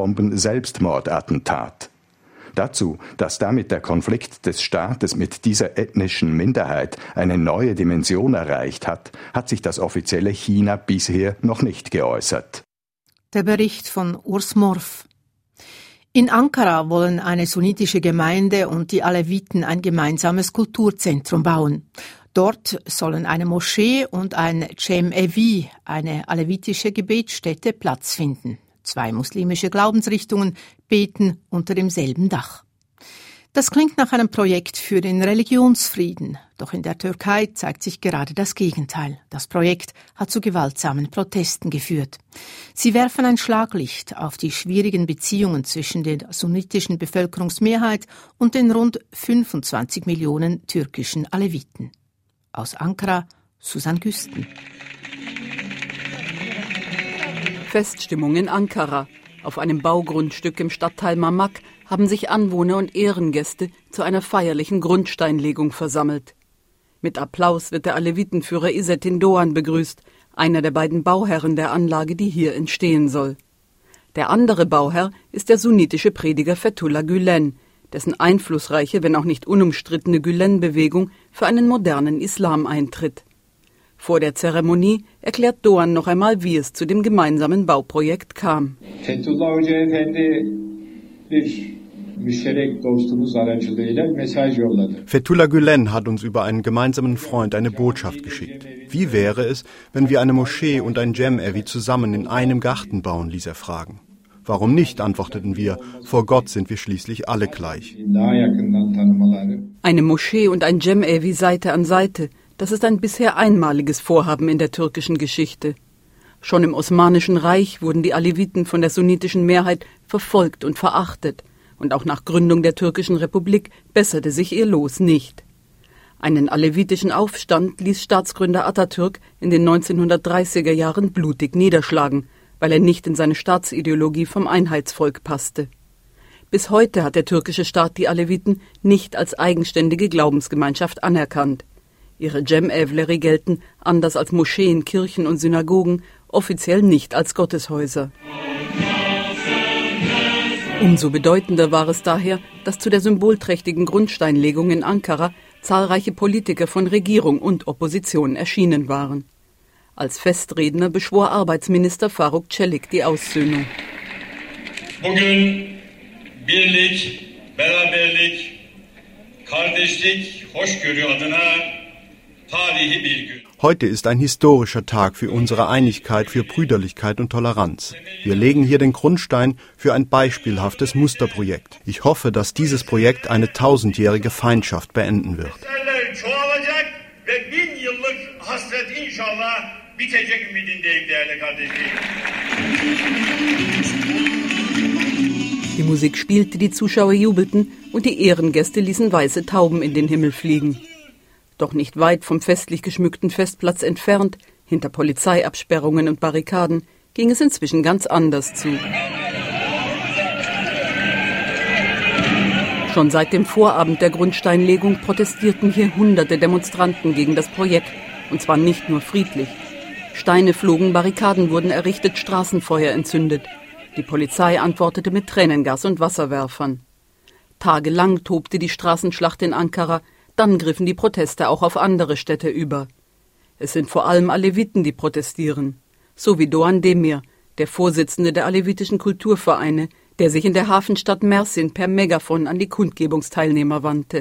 Autobomben-Selbstmordattentat. Dazu, dass damit der Konflikt des Staates mit dieser ethnischen Minderheit eine neue Dimension erreicht hat, hat sich das offizielle China bisher noch nicht geäußert. Der Bericht von Urs Morf. In Ankara wollen eine sunnitische Gemeinde und die Aleviten ein gemeinsames Kulturzentrum bauen. Dort sollen eine Moschee und ein Cem-Evi, eine alevitische Gebetsstätte, Platz finden. 2 muslimische Glaubensrichtungen beten unter demselben Dach. Das klingt nach einem Projekt für den Religionsfrieden. Doch in der Türkei zeigt sich gerade das Gegenteil. Das Projekt hat zu gewaltsamen Protesten geführt. Sie werfen ein Schlaglicht auf die schwierigen Beziehungen zwischen der sunnitischen Bevölkerungsmehrheit und den rund 25 Millionen türkischen Aleviten. Aus Ankara, Susan Güsten. Feststimmung in Ankara. Auf einem Baugrundstück im Stadtteil Mamak haben sich Anwohner und Ehrengäste zu einer feierlichen Grundsteinlegung versammelt. Mit Applaus wird der Alevitenführer Izzettin Doğan begrüßt, einer der beiden Bauherren der Anlage, die hier entstehen soll. Der andere Bauherr ist der sunnitische Prediger Fethullah Gülen, dessen einflussreiche, wenn auch nicht unumstrittene Gülen-Bewegung für einen modernen Islam eintritt. Vor der Zeremonie erklärt Doğan noch einmal, wie es zu dem gemeinsamen Bauprojekt kam. Fethullah Hoca Efendi bir müşterek dostumuz aracılığıyla mesaj yolladı. Fethullah Gülen hat uns über einen gemeinsamen Freund eine Botschaft geschickt. Wie wäre es, wenn wir eine Moschee und ein Cem-Evi zusammen in einem Garten bauen, ließ er fragen. Warum nicht, antworteten wir, vor Gott sind wir schließlich alle gleich. Eine Moschee und ein Cem-Evi Seite an Seite, das ist ein bisher einmaliges Vorhaben in der türkischen Geschichte. Schon im Osmanischen Reich wurden die Aleviten von der sunnitischen Mehrheit verfolgt und verachtet, und auch nach Gründung der türkischen Republik besserte sich ihr Los nicht. Einen alevitischen Aufstand ließ Staatsgründer Atatürk in den 1930er Jahren blutig niederschlagen, weil er nicht in seine Staatsideologie vom Einheitsvolk passte. Bis heute hat der türkische Staat die Aleviten nicht als eigenständige Glaubensgemeinschaft anerkannt. Ihre Cem-Evleri gelten, anders als Moscheen, Kirchen und Synagogen, offiziell nicht als Gotteshäuser. Umso bedeutender war es daher, dass zu der symbolträchtigen Grundsteinlegung in Ankara zahlreiche Politiker von Regierung und Opposition erschienen waren. Als Festredner beschwor Arbeitsminister Faruk Çelik die Aussöhnung. Bugün birlik, beraberlik, kardeşlik, hoşgörü adına tarihi bir gün. Heute ist ein historischer Tag für unsere Einigkeit, für Brüderlichkeit und Toleranz. Wir legen hier den Grundstein für ein beispielhaftes Musterprojekt. Ich hoffe, dass dieses Projekt eine 1000-jährige Feindschaft beenden wird. Die Musik spielte, die Zuschauer jubelten und die Ehrengäste ließen weiße Tauben in den Himmel fliegen. Doch nicht weit vom festlich geschmückten Festplatz entfernt, hinter Polizeiabsperrungen und Barrikaden, ging es inzwischen ganz anders zu. Schon seit dem Vorabend der Grundsteinlegung protestierten hier hunderte Demonstranten gegen das Projekt, und zwar nicht nur friedlich. Steine flogen, Barrikaden wurden errichtet, Straßenfeuer entzündet. Die Polizei antwortete mit Tränengas und Wasserwerfern. Tagelang tobte die Straßenschlacht in Ankara, dann griffen die Proteste auch auf andere Städte über. Es sind vor allem Aleviten, die protestieren. So wie Doğan Demir, der Vorsitzende der alevitischen Kulturvereine, der sich in der Hafenstadt Mersin per Megafon an die Kundgebungsteilnehmer wandte.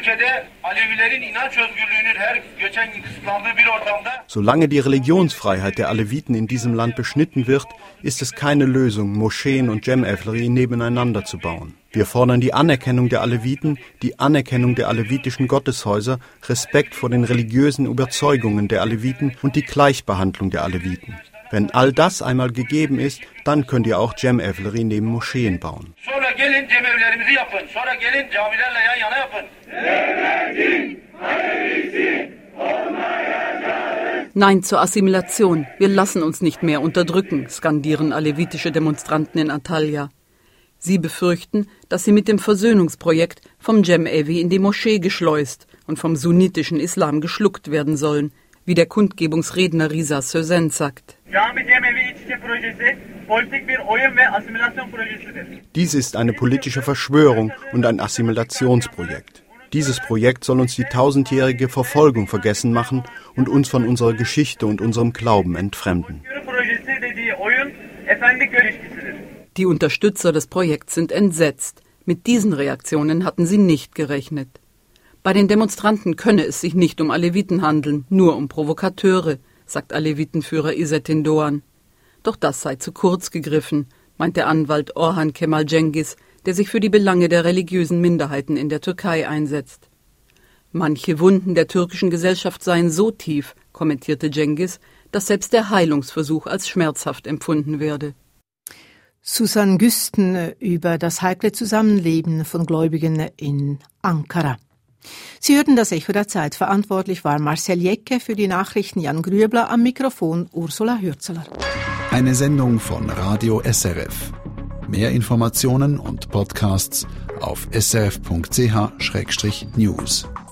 Solange die Religionsfreiheit der Aleviten in diesem Land beschnitten wird, ist es keine Lösung, Moscheen und Cem-Evleri nebeneinander zu bauen. Wir fordern die Anerkennung der Aleviten, die Anerkennung der alevitischen Gotteshäuser, Respekt vor den religiösen Überzeugungen der Aleviten und die Gleichbehandlung der Aleviten. Wenn all das einmal gegeben ist, dann könnt ihr auch Cem-Evleri neben Moscheen bauen. Nein zur Assimilation, wir lassen uns nicht mehr unterdrücken, skandieren alevitische Demonstranten in Antalya. Sie befürchten, dass sie mit dem Versöhnungsprojekt vom Cem-Evi in die Moschee geschleust und vom sunnitischen Islam geschluckt werden sollen, wie der Kundgebungsredner Risa Sözen sagt. Dies ist eine politische Verschwörung und ein Assimilationsprojekt. Dieses Projekt soll uns die 1000-jährige Verfolgung vergessen machen und uns von unserer Geschichte und unserem Glauben entfremden. Die Unterstützer des Projekts sind entsetzt. Mit diesen Reaktionen hatten sie nicht gerechnet. Bei den Demonstranten könne es sich nicht um Aleviten handeln, nur um Provokateure, sagt Alevitenführer Izzettin Doğan. Doch das sei zu kurz gegriffen. meint der Anwalt Orhan Kemal Cengiz, der sich für die Belange der religiösen Minderheiten in der Türkei einsetzt. Manche Wunden der türkischen Gesellschaft seien so tief, kommentierte Cengiz, dass selbst der Heilungsversuch als schmerzhaft empfunden werde. Susan Güsten über das heikle Zusammenleben von Gläubigen in Ankara. Sie hörten das Echo der Zeit. Verantwortlich war Marcel Jecke, für die Nachrichten Jan Grübler, am Mikrofon Ursula Hürzeler. Eine Sendung von Radio SRF. Mehr Informationen und Podcasts auf srf.ch/news.